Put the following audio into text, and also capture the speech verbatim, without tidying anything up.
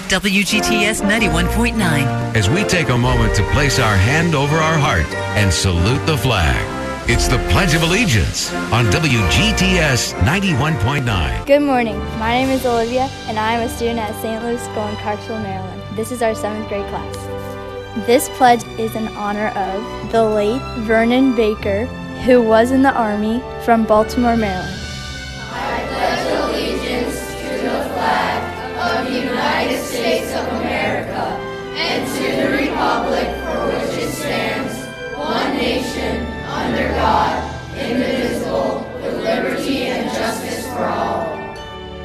W G T S ninety-one point nine. As we take a moment to place our hand over our heart and salute the flag. It's the Pledge of Allegiance on W G T S ninety-one point nine. Good morning. My name is Olivia, and I am a student at Saint Louis School in Clarksville, Maryland. This is our seventh grade class. This pledge is in honor of the late Vernon Baker, who was in the Army from Baltimore, Maryland. I pledge allegiance to the flag of the United States of